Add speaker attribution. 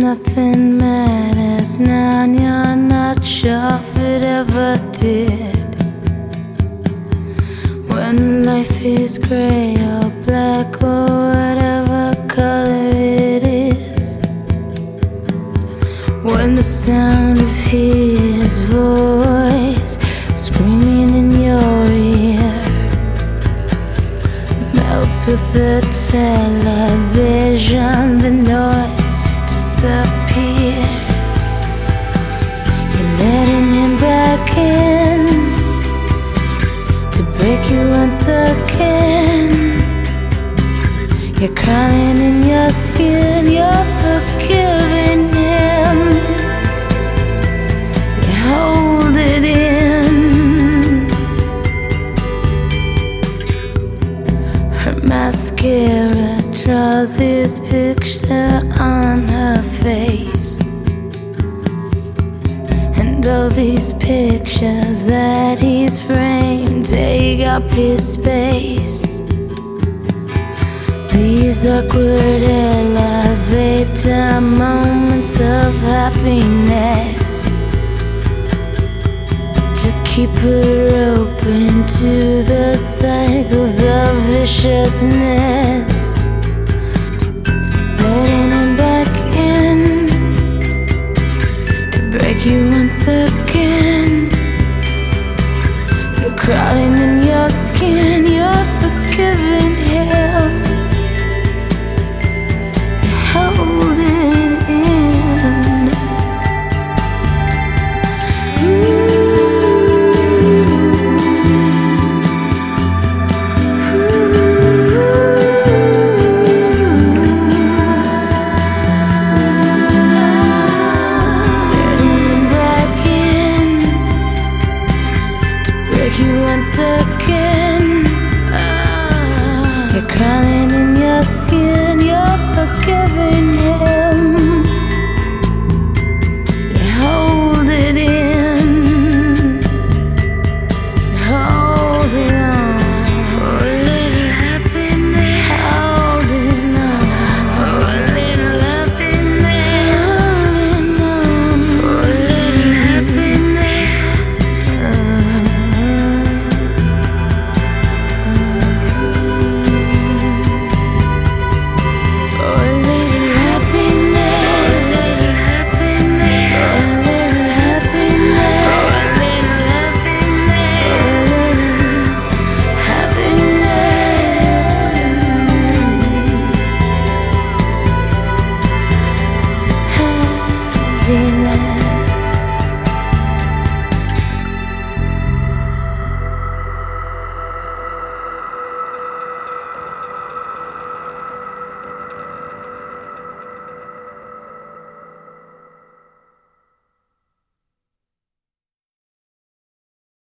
Speaker 1: nothing matters now, and you're not sure if it ever did. When life is gray or black or whatever color it is, when the sound of his voice screaming in your ear melts with the television, the noise disappears. You're letting him back in to break you once again. You're crawling in your skin, you're forgiving him. You hold it in. Her mascara draws his picture on her face, and all these pictures that he's framed take up his space. These awkward elevator moments of happiness just keep her open to the cycles of viciousness. Letting him back in to break you once again. You're crawling in your skin, you're forgiving him. You hold it in. Letting him back in to break you once again.